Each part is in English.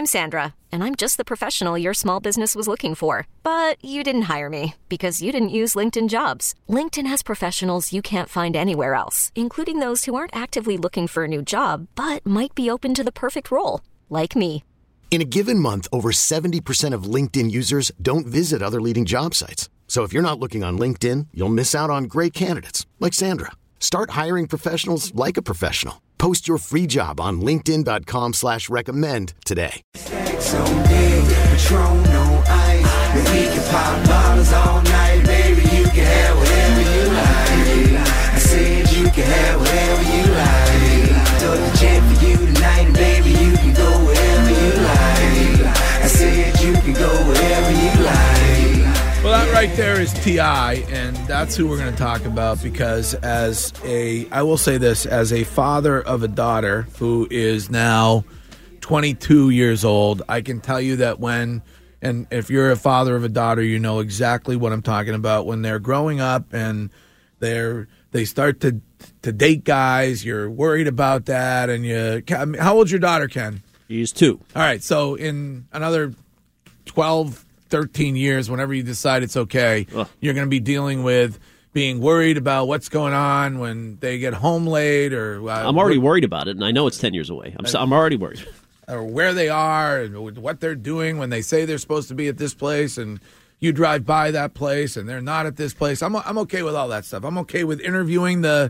I'm Sandra, and I'm just the professional your small business was looking for. But you didn't hire me because you didn't use LinkedIn Jobs. LinkedIn has professionals you can't find anywhere else, including those who aren't actively looking for a new job, but might be open to the perfect role, like me. In a given month, over 70% of LinkedIn users don't visit other leading job sites. So if you're not looking on LinkedIn, you'll miss out on great candidates like Sandra. Start hiring professionals like a professional. Post your free job on linkedin.com/recommend today. So big, Patron, no ice. And we can pop bottles all night, baby. You can have whatever you like. I said you can have whatever you like. Took the jet for you tonight, and baby, you can go wherever you like. I said you can go wherever you like. Well, that right there is T.I., and that's who we're going to talk about because I will say this, as a father of a daughter who is now 22 years old, I can tell you that and if you're a father of a daughter, you know exactly what I'm talking about. When they're growing up and they start to date guys, you're worried about that. And how old's your daughter, Ken? She's 2. All right, so in another 12, 13 years, whenever you decide it's okay, you're going to be dealing with being worried about what's going on when they get home late. Or I'm already worried about it, and I know it's 10 years away. I'm already worried. Or where they are and what they're doing when they say they're supposed to be at this place and you drive by that place and they're not at this place. I'm okay with all that stuff. I'm okay with interviewing the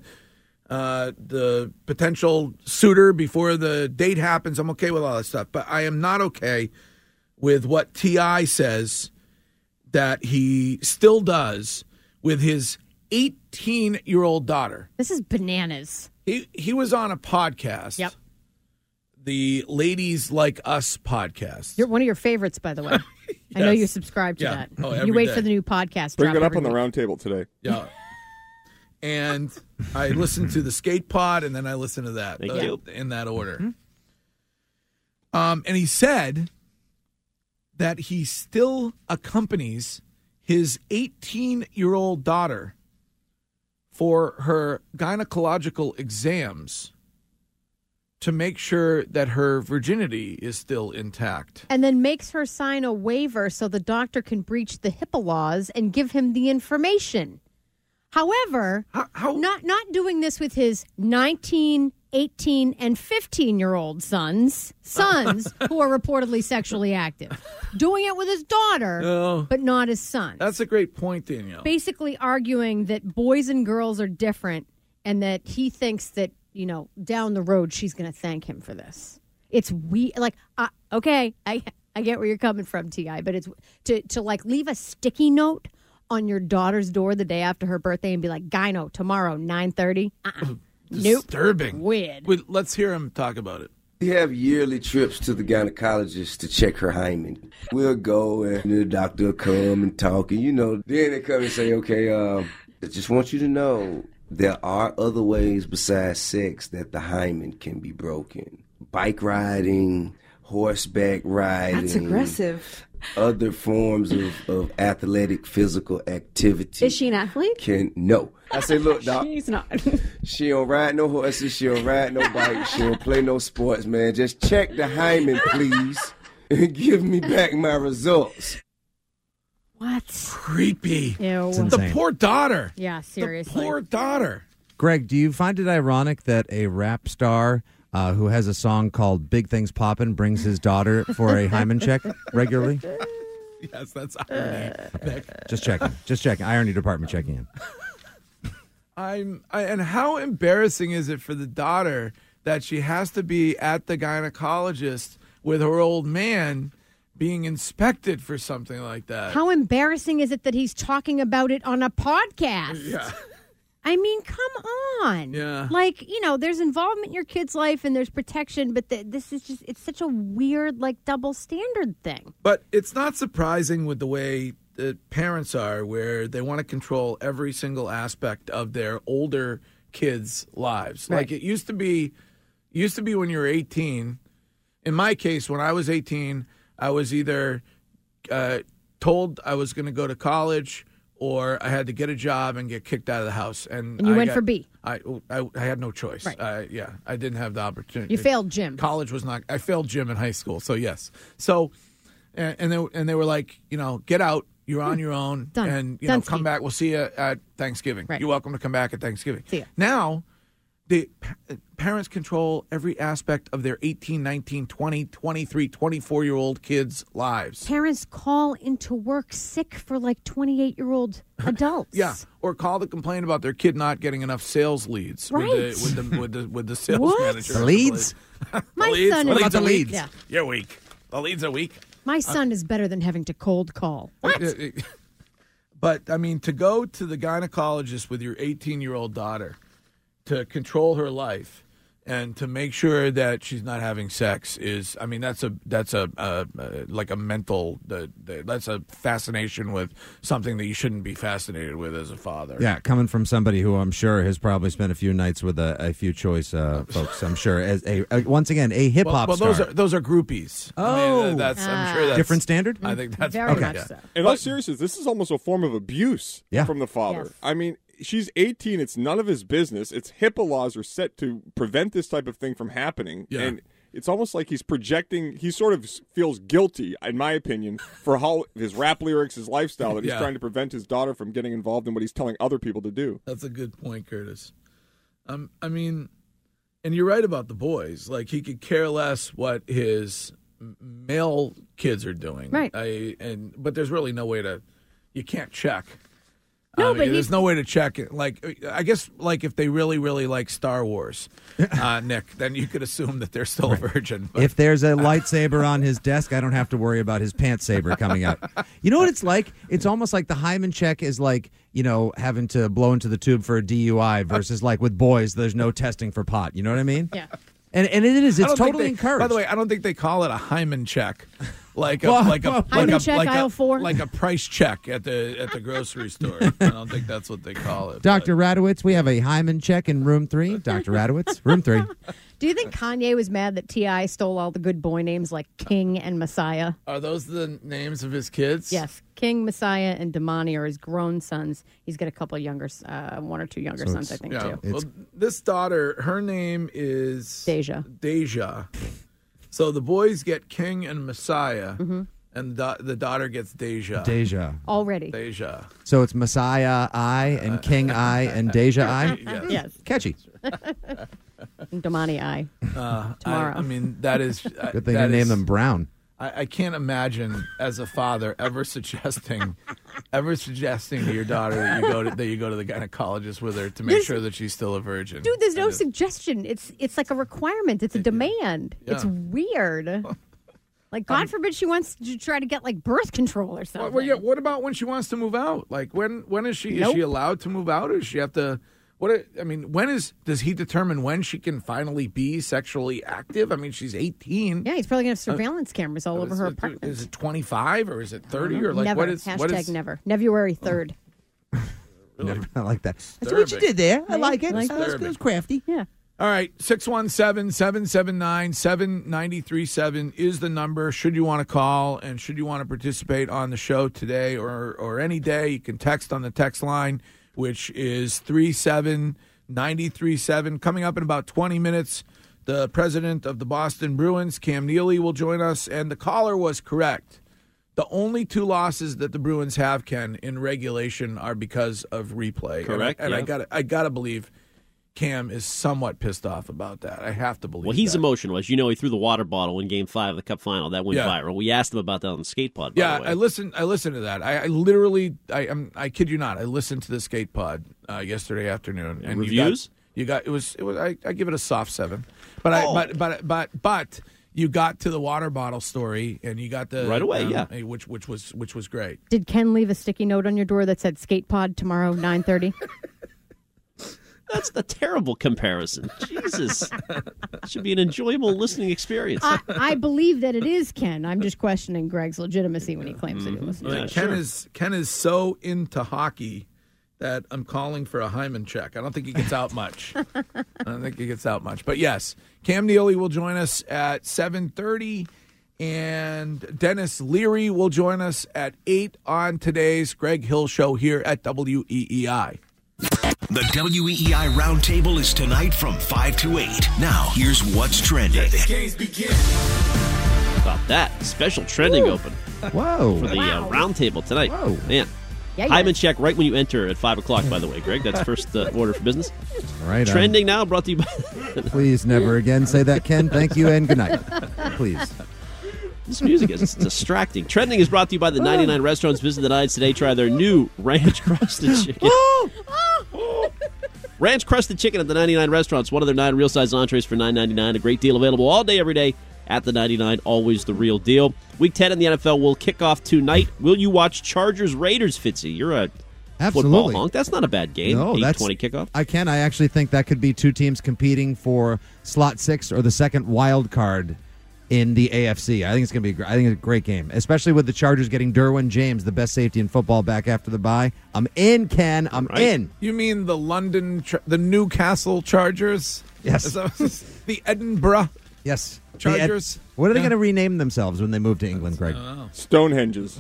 potential suitor before the date happens. I'm okay with all that stuff. But I am not okay with what T.I. says that he still does with his 18-year-old daughter. This is bananas. He was on a podcast. Yep. The Ladies Like Us podcast. You're one of your favorites, by the way. Yes. I know you subscribe to that. You wait for the new podcast. Bring it up on the round table today. Yeah. And I listened to the Skate Pod, and then I listened to that. In that order. Mm-hmm. And he said that he still accompanies his 18-year-old daughter for her gynecological exams to make sure that her virginity is still intact. And then makes her sign a waiver so the doctor can breach the HIPAA laws and give him the information. However, not doing this with his 19, 18, and 15-year-old sons who are reportedly sexually active. Doing it with his daughter, but not his sons. That's a great point, Danielle. Basically arguing that boys and girls are different and that he thinks that, down the road she's going to thank him for this. It's okay, I get where you're coming from, T.I., but it's to leave a sticky note on your daughter's door the day after her birthday and be like, gyno, tomorrow, 9:30. Nope. Disturbing. Weird. Let's hear him talk about it. We have yearly trips to the gynecologist to check her hymen. We'll go and the doctor will come and talk, and then they come and say, okay, I just want you to know there are other ways besides sex that the hymen can be broken. Bike riding, horseback riding. That's aggressive. Other forms of athletic physical activity. Is she an athlete? No. I say, look, doc. She's not. She don't ride no horses. She don't ride no bike. She don't play no sports, man. Just check the hymen, please, and give me back my results. What? Creepy. Ew. The poor daughter. Yeah, seriously. The poor daughter. Greg, do you find it ironic that a rap star who has a song called Big Things Poppin' brings his daughter for a hymen check regularly? Yes, that's irony. Just checking. Irony department checking in. And how embarrassing is it for the daughter that she has to be at the gynecologist with her old man being inspected for something like that? How embarrassing is it that he's talking about it on a podcast? Yeah. I mean, come on. Yeah. There's involvement in your kid's life and there's protection, but this is just, it's such a weird, double standard thing. But it's not surprising with the way the parents are, where they want to control every single aspect of their older kids' lives. Right. Like it used to be when you were 18. In my case, when I was 18, I was either told I was going to go to college or I had to get a job and get kicked out of the house. And you I went got- for B. I had no choice. Right. I didn't have the opportunity. You failed gym. College was not. I failed gym in high school. So yes. So, and they were like, get out. You're on your own. Done. And Done come ski. back. We'll see you at Thanksgiving. Right. You're welcome to come back at Thanksgiving. See ya. Now, the parents control every aspect of their 18, 19, 20, 23, 24-year-old kids' lives. Parents call into work sick for like 28-year-old adults. Yeah, or call to complain about their kid not getting enough sales leads Right. with the sales What? manager. The leads? My leads? son The is leads are the weak. leads? Yeah. You're weak. The leads are weak. My son is better than having to cold call. What? But I mean, to go to the gynecologist with your 18-year-old daughter to control her life and to make sure that she's not having sex is, I mean, that's a like a mental, that's a fascination with something that you shouldn't be fascinated with as a father. Yeah, coming from somebody who I'm sure has probably spent a few nights with a few choice folks. I'm sure as once again a hip hop Well, star. those are groupies. I mean, I'm sure that's Different standard? I think that's Very okay. much so. In all seriousness, this is almost a form of abuse Yeah. from the father. Yes. I mean, she's 18. It's none of his business. It's HIPAA laws are set to prevent this type of thing from happening. Yeah. And it's almost like he's projecting. He sort of feels guilty, in my opinion, for how his rap lyrics, his lifestyle, that he's Yeah. trying to prevent his daughter from getting involved in what he's telling other people to do. That's a good point, Curtis. I mean, and you're right about the boys. Like, he could care less what his male kids are doing. Right. But there's really no way to. You can't check. No, but there's no way to check it. Like, I guess, like if they really, really like Star Wars, Nick, then you could assume that they're still a virgin. But, If there's a lightsaber on his desk, I don't have to worry about his pants saber coming out. You know what it's like? It's almost like the hymen check is like, having to blow into the tube for a DUI versus like with boys, there's no testing for pot. You know what I mean? Yeah. And it is. I It's don't think totally encouraged. By the way, I don't think they call it a hymen check, like Hymen check, aisle 4? like a price check at the grocery store. I don't think that's what they call it. Dr. Radowitz, we have a hymen check in room 3. Dr. Radowitz, room 3. Do you think Kanye was mad that T.I. stole all the good boy names like King and Messiah? Are those the names of his kids? Yes. King, Messiah, and Damani are his grown sons. He's got a couple of younger, one or two younger sons, I think, Yeah. too. Well, this daughter, her name is Deja. Deja. So the boys get King and Messiah, Mm-hmm. and the daughter gets Deja. Deja. Already. Deja. So it's Messiah I and King I and Deja I. Yes. Yes. Catchy. And Damani I. Tomorrow. I mean, that is Good thing I named them Brown. I can't imagine as a father ever suggesting to your daughter that you go to the gynecologist with her to make sure that she's still a virgin. Dude, there's no suggestion. It's like a requirement. It's a demand. Yeah. It's weird. Like, God forbid she wants to try to get like birth control or something. Well, yeah. What about when she wants to move out? Like when is she? Nope. Is she allowed to move out, or does she have to? Does he determine when she can finally be sexually active? I mean, she's 18. Yeah, he's probably going to have surveillance cameras all over her apartment. Is it 25 or is it 30 or like never. what is? Hashtag What is never. February 3rd. Never, I like that. That's what you did there. I like it. That Disturbing. was crafty. Yeah. All right, 617-779-7937 is the number. Should you want to call and should you want to participate on the show today or any day, you can text on the text line, which is 37937. Coming up in about 20 minutes, the president of the Boston Bruins, Cam Neely, will join us, and the caller was correct. The only 2 losses that the Bruins have, Ken, in regulation are because of replay. Correct, And yeah. I gotta believe Cam is somewhat pissed off about that. I have to believe. Well, he's that. emotional. As you know, he threw the water bottle in Game 5 of the Cup Final. That went Yeah. viral. We asked him about that on the skate pod. Yeah, by the way. I listened to that. I literally, I kid you not, I listened to the skate pod yesterday afternoon. And Reviews? You got it was. I give it a soft 7, but you got to the water bottle story and you got the Right away, yeah. which was great. Did Ken leave a sticky note on your door that said skate pod tomorrow, 9:30? That's a terrible comparison. Jesus. Should be an enjoyable listening experience. I believe that it is Ken. I'm just questioning Greg's legitimacy when he claims that he listens to Yeah, it. Ken is so into hockey that I'm calling for a hymen check. I don't think he gets out much. But yes, Cam Neely will join us at 7:30. And Dennis Leary will join us at 8 on today's Greg Hill Show here at WEEI. The WEEI Roundtable is tonight from 5 to 8. Now, here's what's trending. About that. Special trending open Whoa. for the Roundtable tonight. Whoa. Man. Yeah, Hyman check right when you enter at 5 o'clock, by the way, Greg. That's first order for business. Right. Trending now brought to you by... Please never again say that, Ken. Thank you and good night. Please. This music is distracting. Trending is brought to you by the 99 Restaurants. Visit the Nines today. Try their new Ranch Crusted Chicken. Ranch Crusted Chicken at the 99 Restaurants. One of their 9 real-size entrees for $9.99. A great deal available all day, every day at the 99. Always the real deal. Week 10 in the NFL will kick off tonight. Will you watch Chargers-Raiders, Fitzy? You're a football honk. That's not a bad game. No, 8:20 kickoff. I actually think that could be two teams competing for slot 6 or the second wild card in the AFC. I think it's going to be a great game, especially with the Chargers getting Derwin James, the best safety in football, back after the bye. I'm in, Ken. I'm in. You mean the the Newcastle Chargers? Yes. The Edinburgh Yes. Chargers? What are they going to rename themselves when they move to England, Greg? Stonehenges.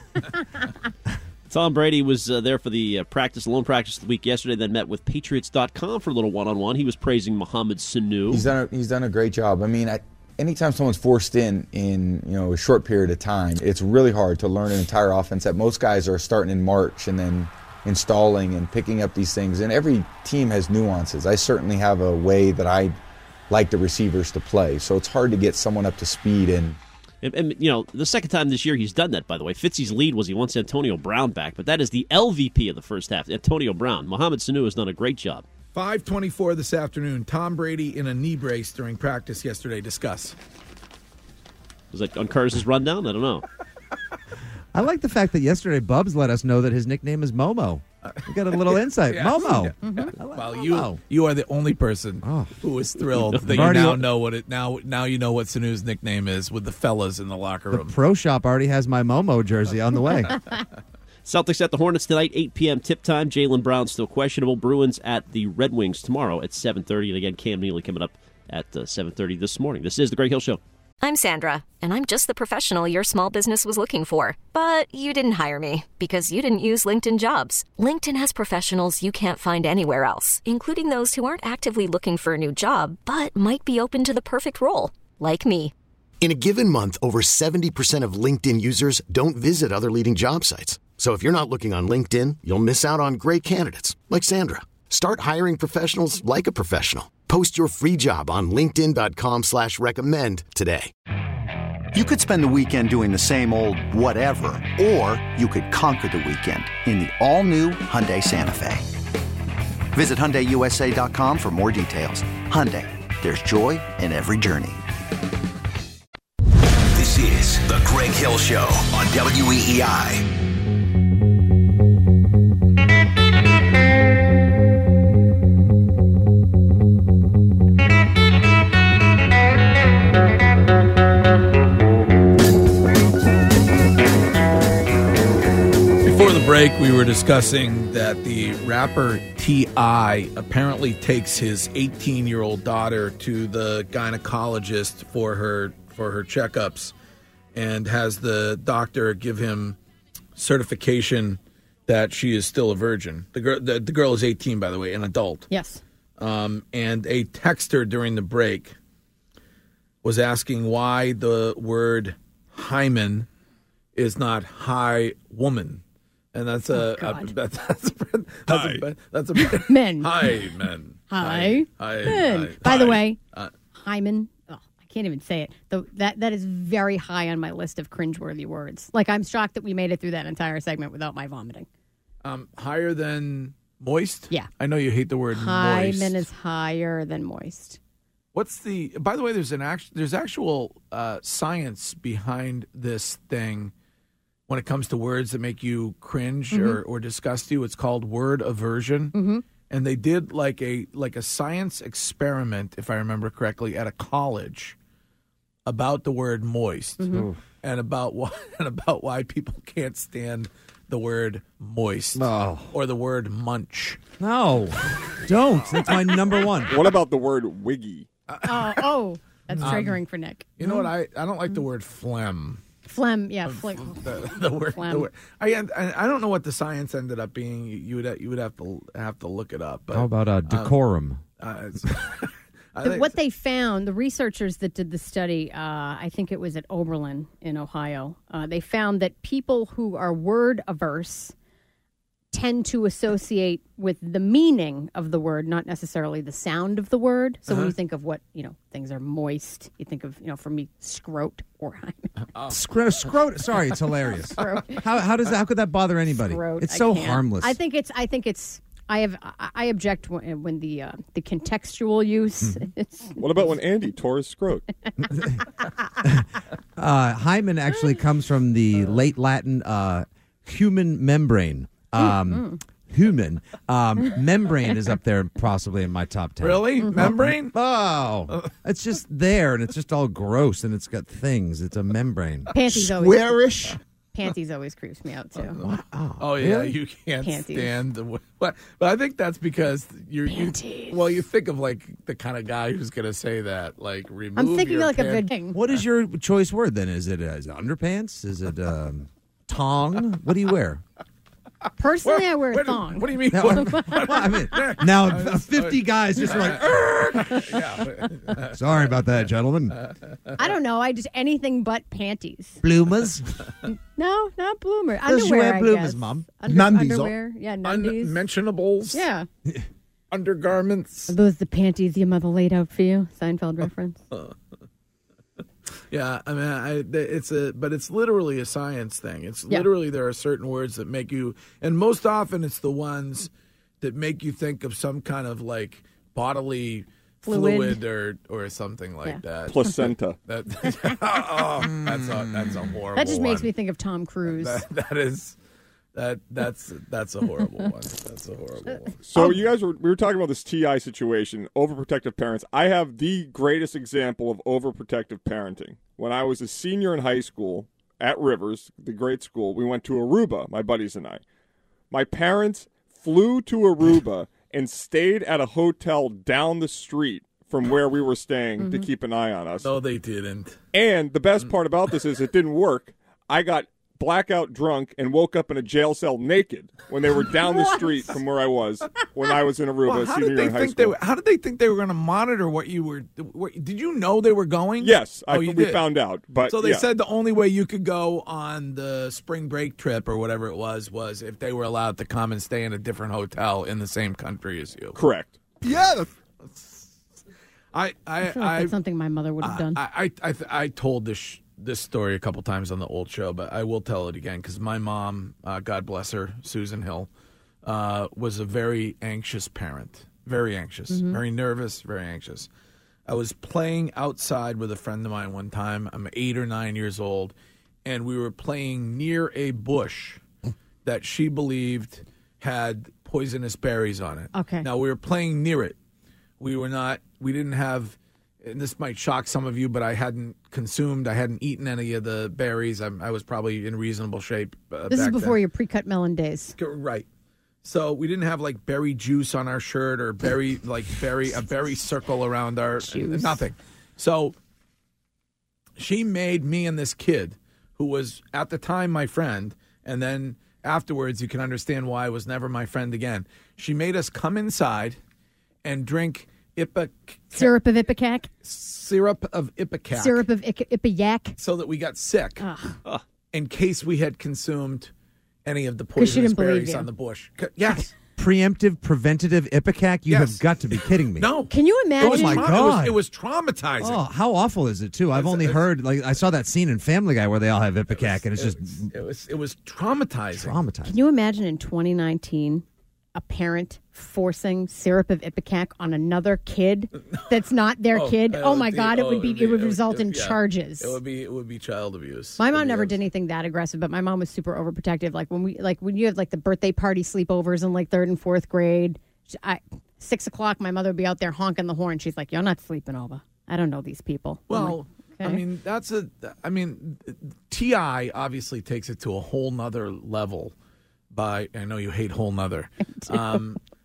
Tom Brady was there for the lone practice of the week yesterday, then met with Patriots.com for a little one-on-one. He was praising Mohamed Sanu. He's done a great job. I mean, anytime someone's forced in a short period of time, it's really hard to learn an entire offense that most guys are starting in March and then installing and picking up these things. And every team has nuances. I certainly have a way that I like the receivers to play. So it's hard to get someone up to speed. And the second time this year he's done that, by the way. Fitzy's lead was he wants Antonio Brown back, but that is the LVP of the first half, Antonio Brown. Mohamed Sanu has done a great job. 5:24 this afternoon. Tom Brady in a knee brace during practice yesterday. Discuss. Was that on Curtis's rundown? I don't know. I like the fact that yesterday Bubs let us know that his nickname is Momo. We got a little insight. Yes. Momo. Yeah. Mm-hmm. Well, Momo. you are the only person who is thrilled that you now know what now you know what Sanu's nickname is with the fellas in the locker room. The Pro Shop already has my Momo jersey on the way. Celtics at the Hornets tonight, 8 p.m. tip time. Jaylen Brown still questionable. Bruins at the Red Wings tomorrow at 7:30. And again, Cam Neely coming up at 7:30 this morning. This is The Greg Hill Show. I'm Sandra, and I'm just the professional your small business was looking for. But you didn't hire me because you didn't use LinkedIn Jobs. LinkedIn has professionals you can't find anywhere else, including those who aren't actively looking for a new job, but might be open to the perfect role, like me. In a given month, over 70% of LinkedIn users don't visit other leading job sites. So if you're not looking on LinkedIn, you'll miss out on great candidates like Sandra. Start hiring professionals like a professional. Post your free job on linkedin.com/recommend today. You could spend the weekend doing the same old whatever, or you could conquer the weekend in the all-new Hyundai Santa Fe. Visit HyundaiUSA.com for more details. Hyundai, there's joy in every journey. This is The Greg Hill Show on WEEI. Break, we were discussing that the rapper T.I. apparently takes his 18-year-old daughter to the gynecologist for her checkups and has the doctor give him certification that she is still a virgin. The girl is 18, by the way, an adult. Yes. And a texter during the break was asking why the word hymen is not high woman. And that's men. Hi, men. Hi. By the way, hymen. Oh, I can't even say it. That is very high on my list of cringeworthy words. Like, I'm shocked that we made it through that entire segment without my vomiting. Higher than moist? Yeah. I know you hate the word moist. Hymen is higher than moist. What's the? By the way, there's actual science behind this thing. When it comes to words that make you cringe or disgust you, it's called word aversion. Mm-hmm. And they did like a science experiment, if I remember correctly, at a college about the word moist and about why people can't stand the word moist or the word munch. No, don't. That's my number one. What about the word wiggy? That's triggering for Nick. You know what? I don't like the word phlegm. Phlegm, yeah, phlegm. The word. I don't know what the science ended up being. You would have to look it up. But, How about decorum? What they found, the researchers that did the study, I think it was at Oberlin in Ohio, they found that people who are word averse tend to associate with the meaning of the word, not necessarily the sound of the word. So when you think of what, things are moist, you think of, for me, scrote or Scrote. Sorry, it's hilarious. Scrote. How could that bother anybody? Scrote. It's so I can't. harmless. I think it's. I object when the contextual use. What about when Andy tore his scrote? Hymen actually comes from the late Latin human membrane. Human. Membrane is up there possibly in my top 10. Really? Membrane? Oh. It's just there, and it's just all gross, and it's got things. It's a membrane. Panties Squarish. Panties always creeps me out, too. Oh yeah, Really? you can't Panties. stand the. But I think that's because you think of like the kind of guy who's going to say that. Like remove. I'm thinking your like a pant- good thing. What is your choice word then? Is it underpants? Is it tongue? What do you wear? Personally, I wear a Wait, thong. What do you mean? Well, I mean, now 50 guys just are like, Yeah. sorry about that, gentlemen. I don't know. I just anything but panties. Bloomers. No, not bloomer. Does you Underwear, wear I bloomers, guess. Mom? Nundies. Underwear. Yeah, nundies. Unmentionables. Yeah. Undergarments. Are those the panties your mother laid out for you? Seinfeld reference. Yeah, I mean, but it's literally a science thing. It's literally there are certain words that make you, and most often it's the ones that make you think of some kind of like bodily fluid or something like that. Placenta. That's a horrible. That just makes one. me think of Tom Cruise. That's a horrible one. That's a horrible one. So we were talking about this TI situation, overprotective parents. I have the greatest example of overprotective parenting. When I was a senior in high school at Rivers, the great school, we went to Aruba, my buddies and I. My parents flew to Aruba and stayed at a hotel down the street from where we were staying to keep an eye on us. No, they didn't. And the best part about this is it didn't work. I got blackout drunk and woke up in a jail cell naked when they were down the street from where I was when I was in Aruba, How senior did year they in high think school. how did they think they were going to monitor what you were? Did you know they were going? Yes, you we did. found out. But So they yeah. said the only way you could go on the spring break trip or whatever it was if they were allowed to come and stay in a different hotel in the same country as you. Correct. Yeah. I feel like that's something my mother would have done. I told this story a couple times on the old show, but I will tell it again because my mom, God bless her, Susan Hill, was a very anxious parent. Very anxious, very nervous, very anxious. I was playing outside with a friend of mine one time. I'm 8 or 9 years old, and we were playing near a bush that she believed had poisonous berries on it. Okay. Now, we were playing near it. We didn't have, and this might shock some of you, but I hadn't eaten any of the berries. I was probably in reasonable shape. This is back before then. your pre-cut melon days. Right. So we didn't have like berry juice on our shirt or a berry circle around our nothing. So she made me and this kid, who was at the time my friend, and then afterwards you can understand why I was never my friend again. She made us come inside and drink Syrup of Ipecac. Syrup of Ipecac. Syrup of Ipecac. So that we got sick in case we had consumed any of the 'Cause she poisonous didn't believe berries you. on the bush. Yes. Preemptive, preventative Ipecac? You Yes. have got to be kidding me. No. Can you imagine? Oh, my God. It was traumatizing. Oh, how awful is it, too? I've only heard, I saw that scene in Family Guy where they all have Ipecac, and it's just It was traumatizing. traumatizing. Can you imagine in 2019 a parent forcing syrup of Ipecac on another kid that's not their kid? Oh my God! It would result in charges. It would be child abuse. My mom never did anything that aggressive, but my mom was super overprotective. Like when you have like the birthday party sleepovers in like 3rd and 4th grade, 6 o'clock, my mother would be out there honking the horn. She's like, "You're not sleeping over. I don't know these people." Well, okay. I mean, T.I. obviously takes it to a whole nother level. I know you hate whole nother.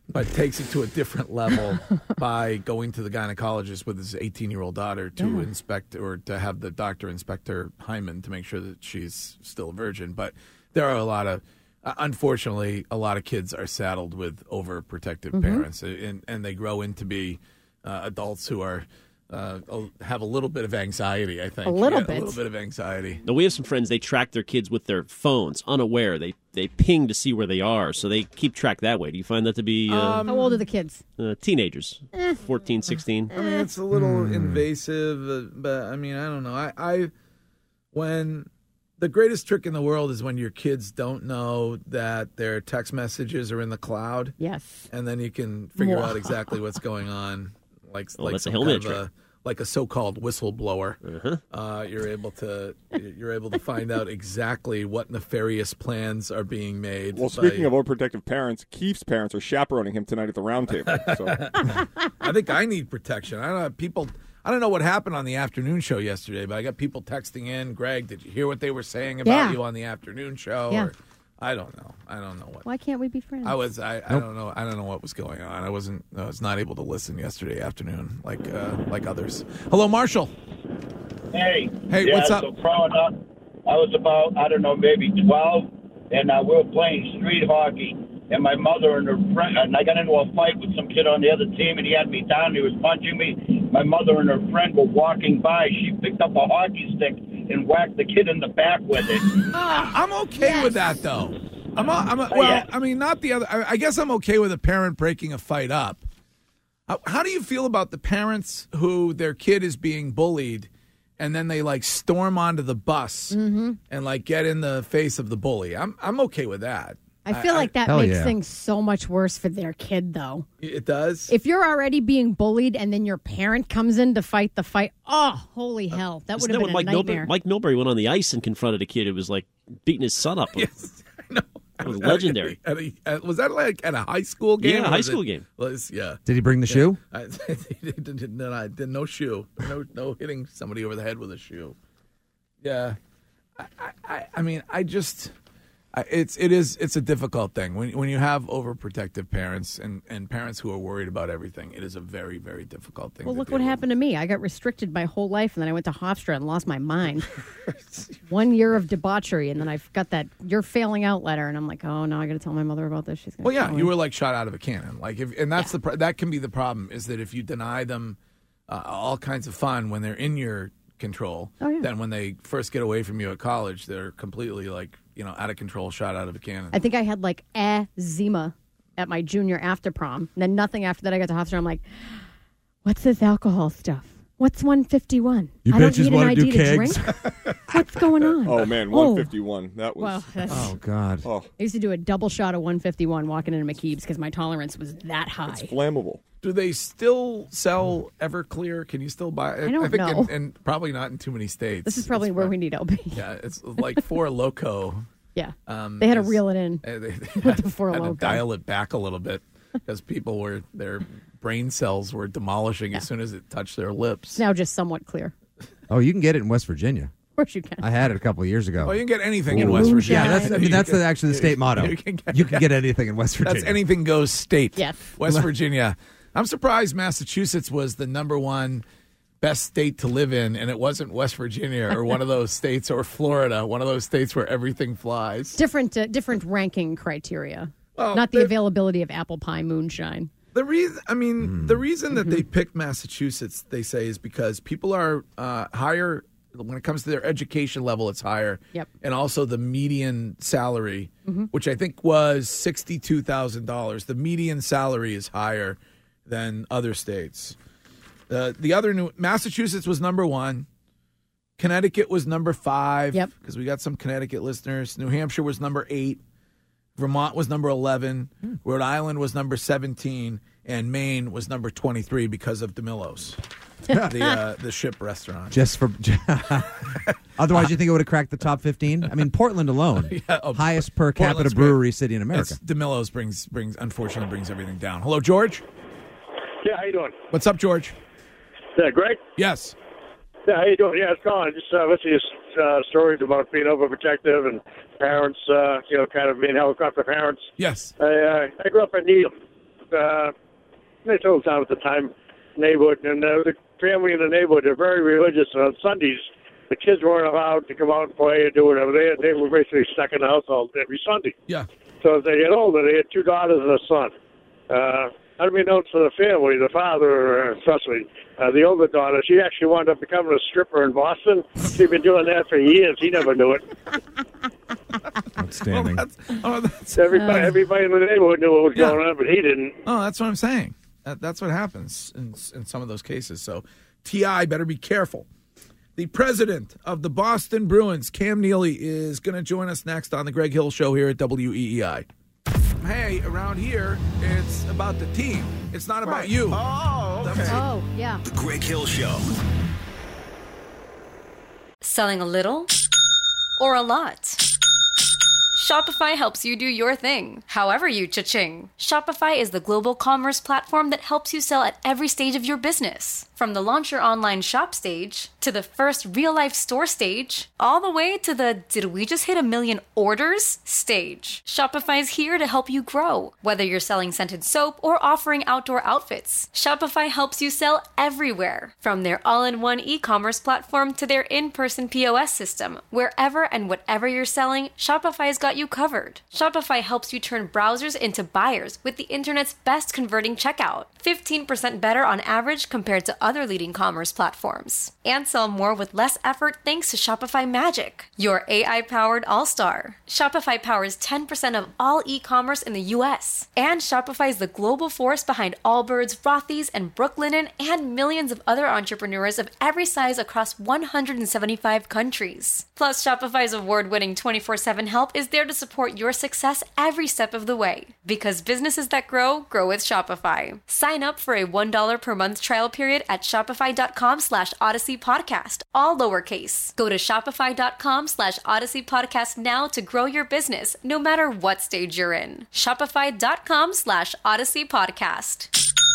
but takes it to a different level by going to the gynecologist with his 18-year-old daughter to inspect or to have the doctor inspect her hymen to make sure that she's still a virgin. But there are a lot of, unfortunately, a lot of kids are saddled with overprotective parents, and they grow into be adults who are have a little bit of anxiety, I think. A little bit of anxiety. Now, we have some friends, they track their kids with their phones, unaware. They ping to see where they are, so they keep track that way. Do you find that to be... How old are the kids? Teenagers, 14, 16. I mean, it's a little invasive, but I mean, I don't know. When the greatest trick in the world is when your kids don't know that their text messages are in the cloud. Yes. And then you can figure out exactly what's going on. Like that's some a kind trick. of like a so-called whistleblower. You're able to find out exactly what nefarious plans are being made. Well, speaking of overprotective parents, Keith's parents are chaperoning him tonight at the round table. So. I think I need protection. I don't know what happened on the afternoon show yesterday, but I got people texting in. Greg, did you hear what they were saying about you on the afternoon show? Yeah. Or, I don't know. I don't know what. Why can't we be friends? I don't know. I don't know what was going on. I was not able to listen yesterday afternoon like others. Hello, Marshall. Hey, what's up? So growing up, I was about, I don't know, maybe 12, and we were playing street hockey, and my mother and her friend, and I got into a fight with some kid on the other team, and he had me down, he was punching me. My mother and her friend were walking by. She picked up a hockey stick and whacked the kid in the back with it. I'm okay with that, though. I mean, not the other. I guess I'm okay with a parent breaking a fight up. How do you feel about the parents who their kid is being bullied, and then they like storm onto the bus and like get in the face of the bully? I'm okay with that. I feel like that makes things so much worse for their kid, though. It does? If you're already being bullied and then your parent comes in to fight the fight, oh, holy hell. That would have been a nightmare. Mike Milbury went on the ice and confronted a kid who was like beating his son up. Yes, I know. It was legendary. Was that like at a high school game? Yeah, a high school game. Yeah. Did he bring the shoe? No shoe. No hitting somebody over the head with a shoe. Yeah. I mean, it's a difficult thing when you have overprotective parents and parents who are worried about everything. It is a very, very difficult thing. Well, look what happened to me. I got restricted my whole life, and then I went to Hofstra and lost my mind. 1 year of debauchery, and then I got that "you're failing out" letter, and I'm like, oh no, I got to tell my mother about this. She's gonna kill me. You were like shot out of a cannon. Like, that's that can be the problem, is that if you deny them all kinds of fun when they're in your control, then when they first get away from you at college, they're completely like, out of control, shot out of a cannon. I think I had like eczema at my junior after prom. And then nothing after that. I got to Hofstra. I'm like, what's this alcohol stuff? What's 151? You I don't bitches need an wanna ID do to kegs? drink. What's going on? Oh, man, 151. That was... Well, Oh, God. Oh, I used to do a double shot of 151 walking into McKeeb's because my tolerance was that high. it's flammable. Do they still sell Everclear? Can you still buy it? I don't think know. And probably not in too many states. This is probably where we need LB. Yeah, it's like Four Loco. Yeah. They had to reel it in They with the Four had to Loko. dial it back a little bit because their brain cells were demolishing as soon as it touched their lips. It's now just somewhat clear. Oh, you can get it in West Virginia. Of course you can. I had it a couple of years ago. Well, you can get anything in West Virginia. Yeah, that's actually the state motto. You can get anything in West Virginia. That's anything goes state. Yes. West Virginia. I'm surprised Massachusetts was the number one best state to live in, and it wasn't West Virginia or one of those states, or Florida, one of those states where everything flies. Different ranking criteria. Well, not the availability of apple pie moonshine. The reason that they picked Massachusetts, they say, is because people are higher when it comes to their education level. It's higher, and also the median salary, which I think was $62,000. The median salary is higher than other states. Massachusetts was number one. Connecticut was number 5. Yep. Because we got some Connecticut listeners. New Hampshire was number 8. Vermont was number 11. Rhode Island was number 17. And Maine was number 23 because of DeMillo's, the ship restaurant. Otherwise, you think it would have cracked the top 15? I mean, Portland alone, highest per capita Portland's brewery city in America. DeMillo's unfortunately brings everything down. Hello, George. Yeah, how you doing? What's up, George? Yeah, Greg? Yes. Yeah, how you doing? Yeah, it's Colin. Just listening to stories about being overprotective and parents, kind of being helicopter parents. Yes. I grew up in Needham, nice little town at the time, neighborhood, and the family in the neighborhood are very religious. And on Sundays, the kids weren't allowed to come out and play or do whatever. They were basically stuck in the house every Sunday. Yeah. So as they get older, they had 2 daughters and a son. Unbeknownst to the family, the father especially, the older daughter, she actually wound up becoming a stripper in Boston. She'd been doing that for years. He never knew it. Outstanding. Everybody in the neighborhood knew what was going on, but he didn't. Oh, that's what I'm saying. That's what happens in some of those cases. So T.I. better be careful. The president of the Boston Bruins, Cam Neely, is going to join us next on the Greg Hill Show here at WEEI. Hey, around here, it's about the team. It's not about you. Oh, okay. Oh, yeah. The Greg Hill Show. Selling a little or a lot? Shopify helps you do your thing, however you cha-ching. Shopify is the global commerce platform that helps you sell at every stage of your business. From the launch your online shop stage, to the first real-life store stage, all the way to the did we just hit 1 million orders stage. Shopify is here to help you grow. Whether you're selling scented soap or offering outdoor outfits, Shopify helps you sell everywhere. From their all-in-one e-commerce platform to their in-person POS system, wherever and whatever you're selling, Shopify's got you covered. Shopify helps you turn browsers into buyers with the internet's best converting checkout. 15% better on average compared to other leading commerce platforms. And sell more with less effort thanks to Shopify Magic, your AI-powered all-star. Shopify powers 10% of all e-commerce in the U.S. And Shopify is the global force behind Allbirds, Rothy's, and Brooklinen, and millions of other entrepreneurs of every size across 175 countries. Plus, Shopify's award-winning 24/7 help is there to support your success every step of the way. Because businesses that grow, grow with Shopify. Sign up for a $1 per month trial period at shopify.com/Odyssey Podcast, all lowercase. Go to shopify.com/Odyssey Podcast now to grow your business, no matter what stage you're in. Shopify.com/Odyssey Podcast.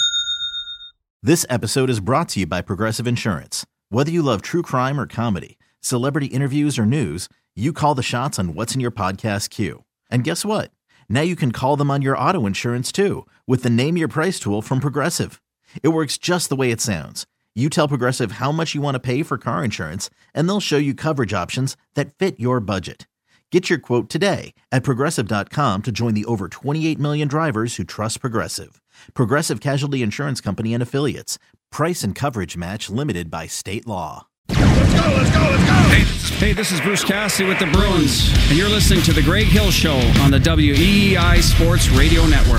This episode is brought to you by Progressive Insurance. Whether you love true crime or comedy, celebrity interviews or news, you call the shots on what's in your podcast queue. And guess what? Now you can call them on your auto insurance too with the Name Your Price tool from Progressive. It works just the way it sounds. You tell Progressive how much you want to pay for car insurance, and they'll show you coverage options that fit your budget. Get your quote today at Progressive.com to join the over 28 million drivers who trust Progressive. Progressive Casualty Insurance Company and Affiliates. Price and coverage match limited by state law. Let's go! Hey, this is Bruce Cassidy with the Bruins, and you're listening to The Greg Hill Show on the WEEI Sports Radio Network.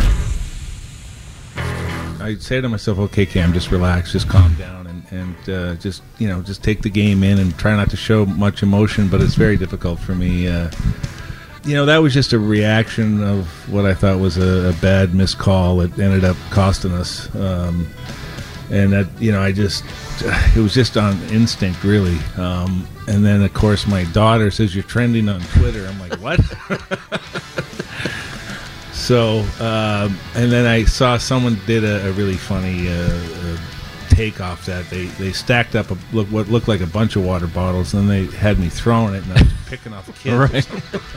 I say to myself, okay, Cam, just relax, just calm down, and just take the game in and try not to show much emotion, but it's very difficult for me. That was just a reaction of what I thought was a bad missed call that ended up costing us. And that, it was just on instinct, really. And then, of course, my daughter says, you're trending on Twitter. I'm like, what? So, and then I saw someone did a really funny take off that. They stacked up what looked like a bunch of water bottles, and they had me throwing it, and I was picking off the kids. Right.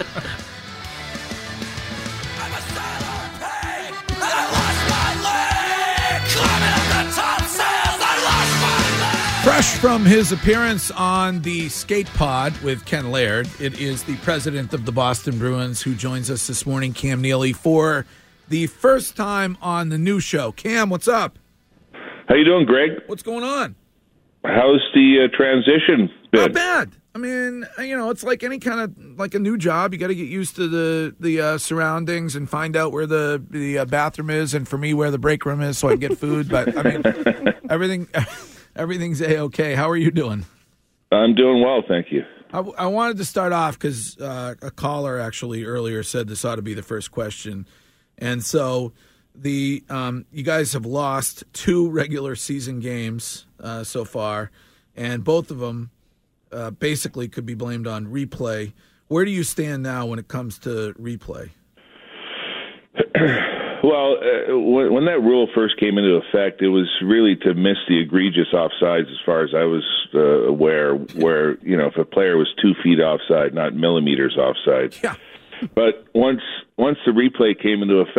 Fresh from his appearance on the Skate Pod with Ken Laird, it is the president of the Boston Bruins who joins us this morning, Cam Neely, for the first time on the new show. Cam, what's up? How you doing, Greg? What's going on? How's the transition been? Not bad. I mean, it's like any kind of like a new job. You got to get used to the surroundings and find out where the bathroom is, and for me, where the break room is, so I can get food. But I mean, everything's A-okay. How are you doing? I'm doing well, thank you. I wanted to start off because a caller actually earlier said this ought to be the first question, and so you guys have lost 2 regular season games so far, and both of them basically could be blamed on replay. Where do you stand now when it comes to replay? Well, when that rule first came into effect, it was really to miss the egregious offsides, as far as I was aware, where, if a player was 2 feet offside, not millimeters offside. Yeah. But once the replay came into effect,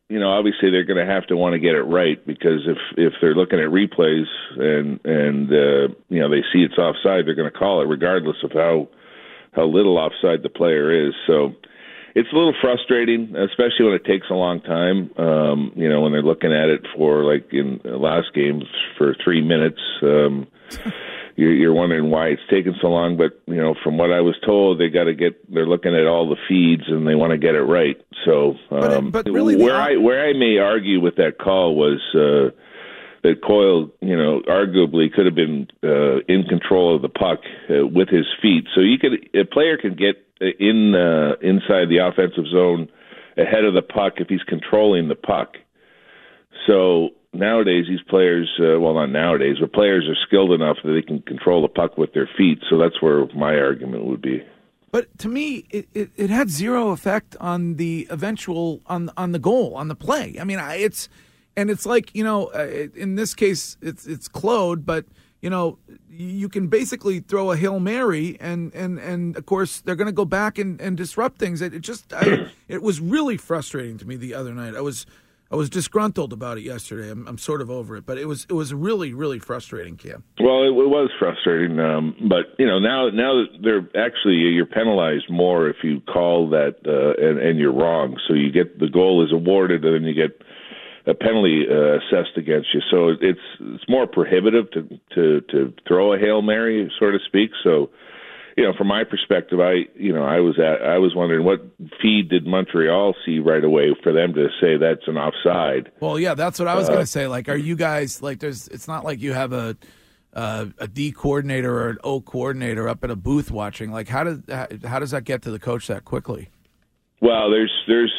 obviously they're going to have to want to get it right, because if they're looking at replays and they see it's offside, they're going to call it regardless of how little offside the player is. So it's a little frustrating, especially when it takes a long time. When they're looking at it for, like in the last game, for 3 minutes. You're wondering why it's taken so long, but from what I was told, they're looking at all the feeds and they want to get it right. So, but really where I may argue with that call was that Coyle, arguably could have been in control of the puck with his feet. So a player can get inside the offensive zone ahead of the puck if he's controlling the puck. So nowadays, these players, not nowadays, but players are skilled enough that they can control the puck with their feet. So that's where my argument would be. But to me, it had zero effect on the eventual, on the goal, on the play. I mean, it's like, in this case, it's Claude, but, you can basically throw a Hail Mary and of course, they're going to go back and disrupt things. It was really frustrating to me the other night. I was disgruntled about it yesterday. I'm sort of over it, but it was really, really frustrating, Cam. Well, it was frustrating, but now that you're penalized more if you call that and you're wrong. So you get the goal is awarded, and then you get a penalty assessed against you. So it's more prohibitive to throw a Hail Mary, so to speak. So, from my perspective, I was wondering what feed did Montreal see right away for them to say that's an offside. Well, yeah, that's what I was going to say. Like, are you guys like? It's not like you have a D coordinator or an O coordinator up at a booth watching. Like, how does that get to the coach that quickly? Well, there's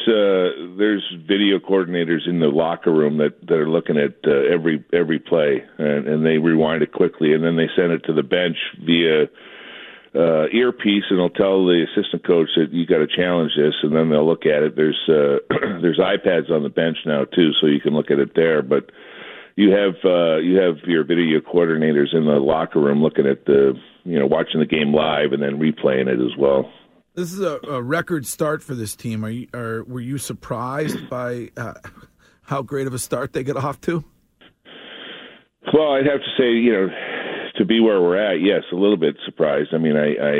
video coordinators in the locker room that are looking at every play, and they rewind it quickly, and then they send it to the bench via earpiece, and they'll tell the assistant coach that you got to challenge this, and then they'll look at it. There's iPads on the bench now too, so you can look at it there. But you have your video coordinators in the locker room looking at watching the game live and then replaying it as well. This is a record start for this team. Were you surprised by how great of a start they get off to? Well, I'd have to say, to be where we're at, yes, a little bit surprised. I mean,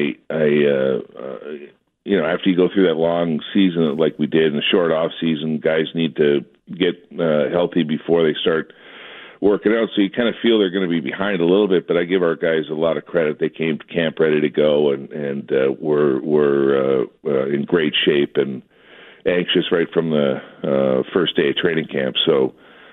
after you go through that long season like we did in a short off season, guys need to get healthy before they start working out. So you kind of feel they're going to be behind a little bit, but I give our guys a lot of credit. They came to camp ready to go and were in great shape and anxious right from the first day of training camp. So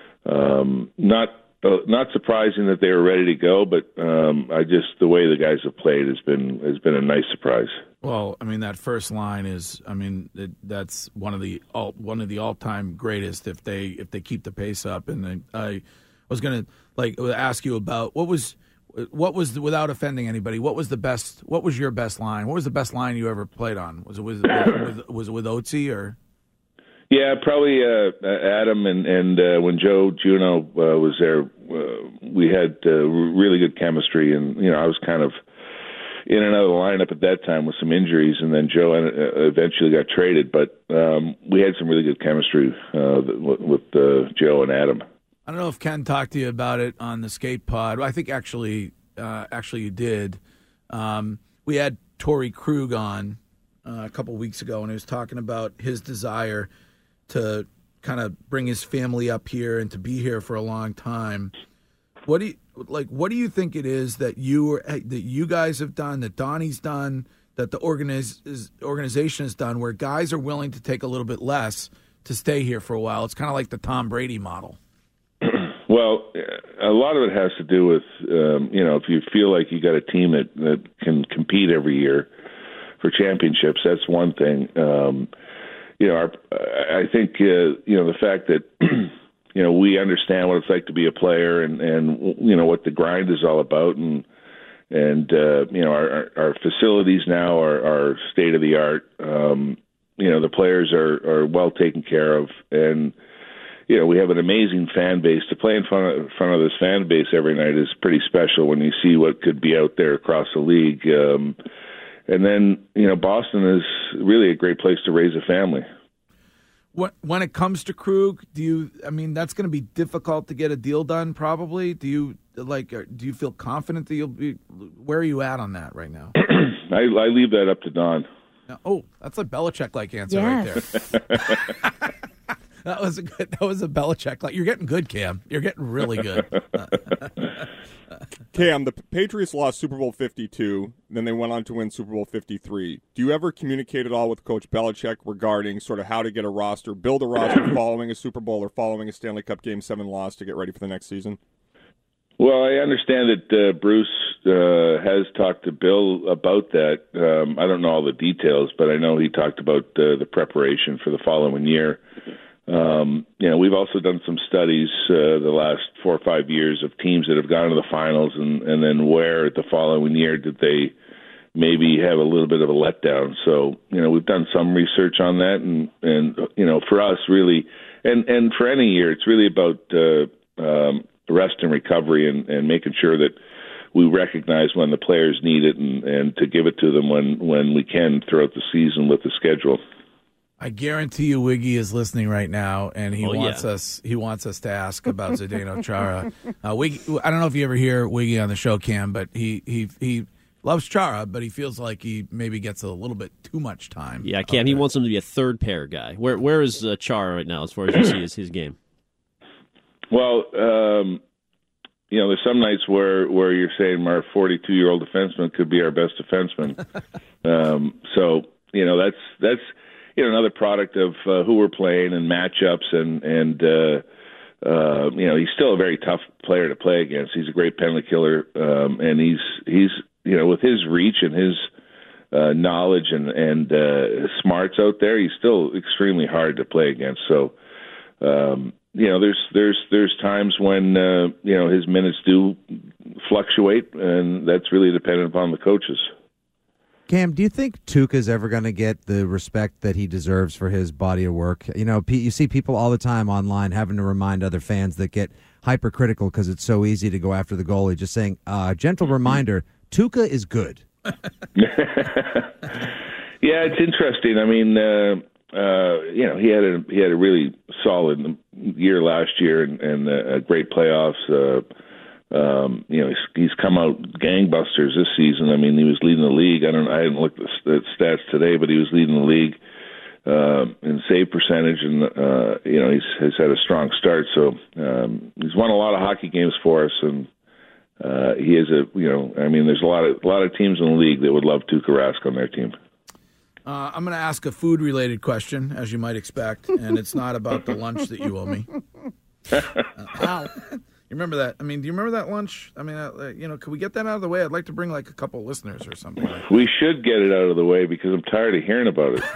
not surprising that they were ready to go, but the way the guys have played has been a nice surprise. Well, I mean, that first line is, that's one of the all-time greatest if they keep the pace up. And I was going to ask you about what was without offending anybody. What was your best line? What was the best line you ever played on? Was it with Otzi or? Yeah, probably Adam and when Joe Juno was there, we had really good chemistry, and I was kind of in and out of the lineup at that time with some injuries, and then Joe eventually got traded, but we had some really good chemistry with Joe and Adam. I don't know if Ken talked to you about it on the skate pod. I think actually you did. We had Torrey Krug on a couple weeks ago, and he was talking about his desire to kind of bring his family up here and to be here for a long time. What do you think it is that you guys have done, that Donnie's done, that the organization has done, where guys are willing to take a little bit less to stay here for a while? It's kind of like the Tom Brady model. Well, a lot of it has to do with if you feel like you got a team that can compete every year for championships. That's one thing. I think the fact that we understand what it's like to be a player and what the grind is all about, and our facilities now are state of the art. The players are well taken care of, and we have an amazing fan base. To play in front of this fan base every night is pretty special when you see what could be out there across the league. And then, Boston is really a great place to raise a family. When it comes to Krug, that's going to be difficult to get a deal done, probably. Do you feel confident that you'll be? Where are you at on that right now? I leave that up to Don. Oh, that's a Belichick-like answer right there. That was a Belichick. You're getting good, Cam. You're getting really good. Cam, the Patriots lost Super Bowl 52, then they went on to win Super Bowl 53. Do you ever communicate at all with Coach Belichick regarding sort of how to get a roster, build a roster following a Super Bowl or following a Stanley Cup Game 7 loss to get ready for the next season? Well, I understand that Bruce has talked to Bill about that. I don't know all the details, but I know he talked about the preparation for the following year. We've also done some studies the last 4 or 5 years of teams that have gone to the finals and then where the following year did they maybe have a little bit of a letdown. So, we've done some research on that and for us really, and for any year, it's really about rest and recovery and making sure that we recognize when the players need it and to give it to them when we can throughout the season with the schedule. I guarantee you Wiggy is listening right now, and he wants us to ask about Zdeno Chara. Wiggy, I don't know if you ever hear Wiggy on the show, Cam, but he loves Chara, but he feels like he maybe gets a little bit too much time. Yeah, Cam, he wants him to be a third pair guy. Where is Chara right now as far as you see his game? Well, there's some nights where you're saying our 42-year-old defenseman could be our best defenseman. So that's another product of who we're playing and matchups, and he's still a very tough player to play against. He's a great penalty killer, and he's with his reach and his knowledge and smarts out there, he's still extremely hard to play against. So, there's times when his minutes do fluctuate, and that's really dependent upon the coaches. Cam, do you think Tuukka's ever going to get the respect that he deserves for his body of work? You see people all the time online having to remind other fans that get hypercritical because it's so easy to go after the goalie, just saying, gentle reminder, Tuukka is good. Yeah, it's interesting. I mean, he had a really solid year last year and a great playoffs. He's come out gangbusters this season. I mean, he was leading the league. I hadn't looked at the stats today, but he was leading the league in save percentage, and he's had a strong start. So he's won a lot of hockey games for us, and he is there's a lot of teams in the league that would love Tuukka Rask on their team. I'm going to ask a food-related question, as you might expect, and it's not about the lunch that you owe me. Wow. You remember that? I mean, do you remember that lunch? I mean, could we get that out of the way? I'd like to bring a couple of listeners or something. We should get it out of the way because I'm tired of hearing about it.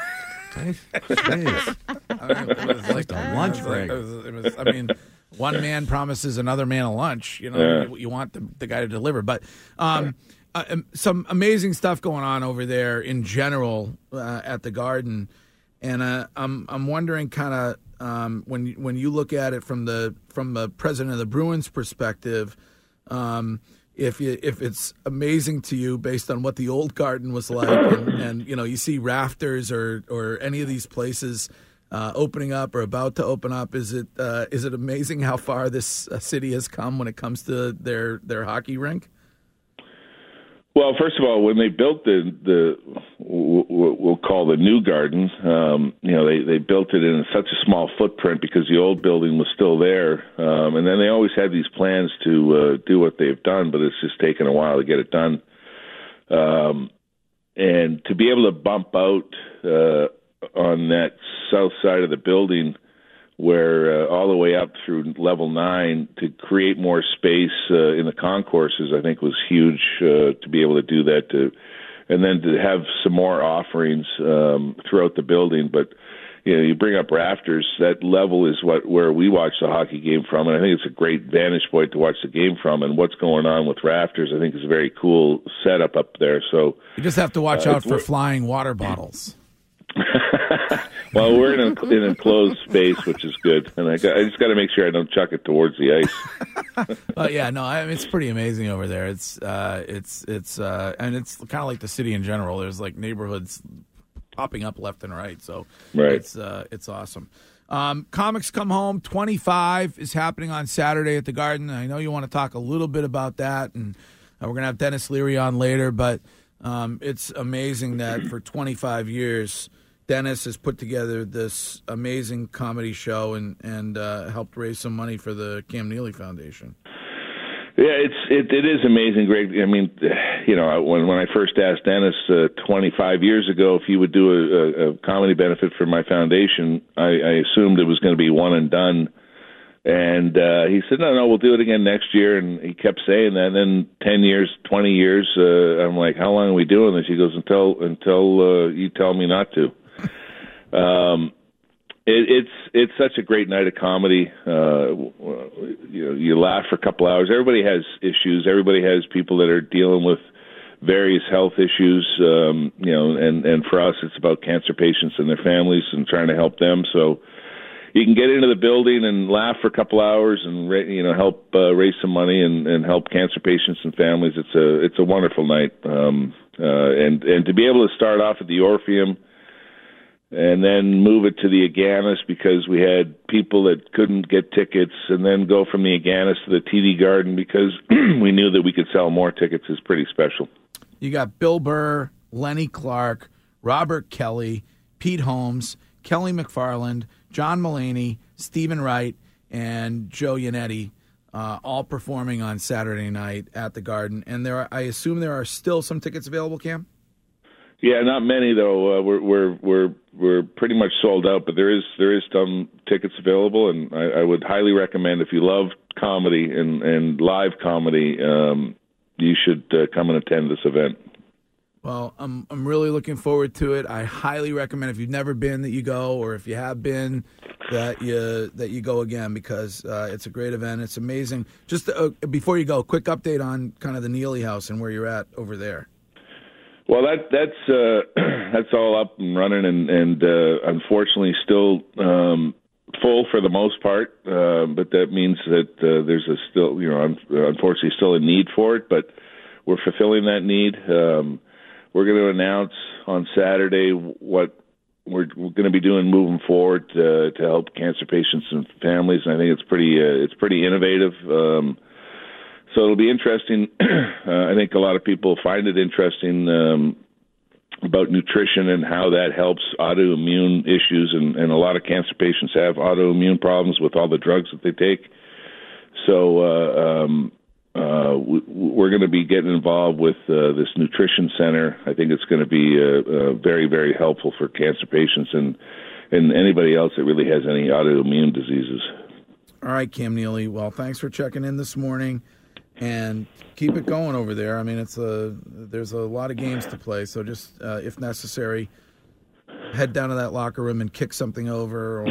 It was like a lunch break. One man promises another man a lunch. You want the guy to deliver. But some amazing stuff going on over there in general at the Garden, and I'm wondering kind of. When you look at it from the president of the Bruins perspective, if it's amazing to you based on what the old Garden was like, and you see rafters or any of these places opening up or about to open up, is it amazing how far this city has come when it comes to their hockey rink? Well, first of all, when they built the we'll call the new Garden, they built it in such a small footprint because the old building was still there, and then they always had these plans to do what they've done, but it's just taken a while to get it done. And to be able to bump out on that south side of the building, where all the way up through level 9 to create more space in the concourses, I think was huge to be able to do that, and then to have some more offerings throughout the building. But you bring up rafters, that level is where we watch the hockey game from, and I think it's a great vantage point to watch the game from. And what's going on with rafters, I think, is a very cool setup up there. So you just have to watch out for flying water bottles. Well, we're in an enclosed space, which is good, and I just got to make sure I don't chuck it towards the ice. It's pretty amazing over there. It's and it's kind of like the city in general. There's like neighborhoods popping up left and right. So Right. it's awesome. Comics Come Home 25 is happening on Saturday at the Garden. I know you want to talk a little bit about that, and we're going to have Dennis Leary on later, but it's amazing that for 25 years, Dennis has put together this amazing comedy show and helped raise some money for the Cam Neely Foundation. Yeah, it is amazing, Greg. I mean, when I first asked Dennis 25 years ago if he would do a comedy benefit for my foundation, I assumed it was going to be one and done. And he said, no, we'll do it again next year. And he kept saying that. And then 10 years, 20 years, I'm like, how long are we doing this? He goes, until you tell me not to. It's such a great night of comedy. You laugh for a couple hours. Everybody has issues. Everybody has people that are dealing with various health issues. And for us, it's about cancer patients and their families and trying to help them. So you can get into the building and laugh for a couple hours and help raise some money and help cancer patients and families. It's a wonderful night. And to be able to start off at the Orpheum and then move it to the Aganis because we had people that couldn't get tickets, and then go from the Aganis to the TD Garden because we knew that we could sell more tickets is pretty special. You got Bill Burr, Lenny Clark, Robert Kelly, Pete Holmes, Kelly McFarland, John Mulaney, Stephen Wright, and Joe Yannetti, all performing on Saturday night at the Garden. And I assume there are still some tickets available, Cam? Yeah, not many though. We're pretty much sold out, but there is some tickets available, and I would highly recommend if you love comedy and live comedy, you should come and attend this event. Well, I'm really looking forward to it. I highly recommend if you've never been that you go, or if you have been that you go again because it's a great event. It's amazing. Just before you go, quick update on kind of the Neely House and where you're at over there. Well, that's all up and running, and unfortunately still full for the most part. But that means that there's unfortunately still a need for it. But we're fulfilling that need. We're going to announce on Saturday what we're going to be doing moving forward to help cancer patients and families. And I think it's pretty innovative. So it'll be interesting. I think a lot of people find it interesting about nutrition and how that helps autoimmune issues. And a lot of cancer patients have autoimmune problems with all the drugs that they take. So we're going to be getting involved with this nutrition center. I think it's going to be very, very helpful for cancer patients and anybody else that really has any autoimmune diseases. All right, Cam Neely. Well, thanks for checking in this morning. And keep it going over there. I mean, there's a lot of games to play, so just if necessary, head down to that locker room and kick something over,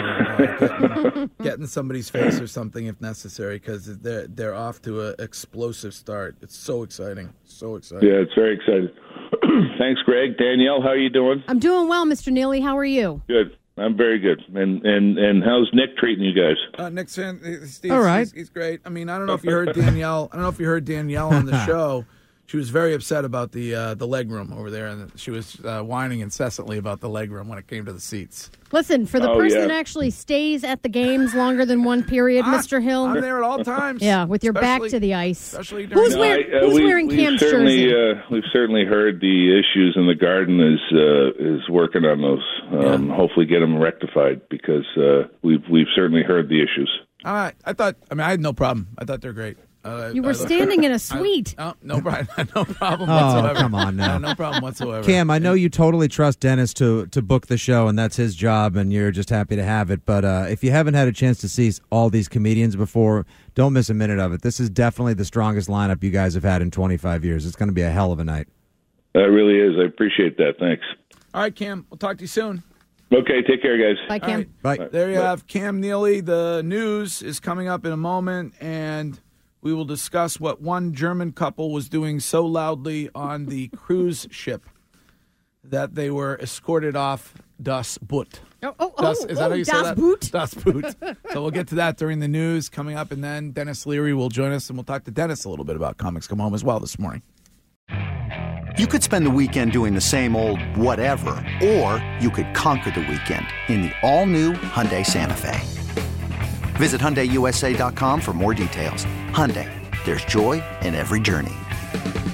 or get in somebody's face or something if necessary, because they're off to an explosive start. It's so exciting, so exciting. Yeah, it's very exciting. Thanks, Greg. Danielle, how are you doing? I'm doing well, Mr. Neely. How are you? Good. I'm very good. And how's Nick treating you guys? Nick's all right. He's great. I mean, I don't know if you heard Danielle. I don't know if you heard Danielle on the show. She was very upset about the leg room over there, and she was whining incessantly about the leg room when it came to the seats. Listen, for the person that actually stays at the games longer than one period, Mr. Hill. I'm there at all times. Yeah, with your back to the ice. Especially who's wearing Cam's jersey? We've certainly heard the issues, and the Garden is working on those. Hopefully, get them rectified because we've certainly heard the issues. I had no problem. I thought they're great. You were standing in a suite. No problem whatsoever. Come on now. No problem whatsoever. Cam, I know you totally trust Dennis to book the show, and that's his job, and you're just happy to have it. But if you haven't had a chance to see all these comedians before, don't miss a minute of it. This is definitely the strongest lineup you guys have had in 25 years. It's going to be a hell of a night. It really is. I appreciate that. Thanks. All right, Cam. We'll talk to you soon. Okay, take care, guys. Bye, Cam. Right. Bye. There you have Cam Neely. The news is coming up in a moment, and we will discuss what one German couple was doing so loudly on the cruise ship that they were escorted off Das Boot. Is that how you say that? Boot? Das Boot. So we'll get to that during the news coming up, and then Dennis Leary will join us, and we'll talk to Dennis a little bit about Comics Come Home as well this morning. You could spend the weekend doing the same old whatever, or you could conquer the weekend in the all-new Hyundai Santa Fe. Visit HyundaiUSA.com for more details. Hyundai, there's joy in every journey.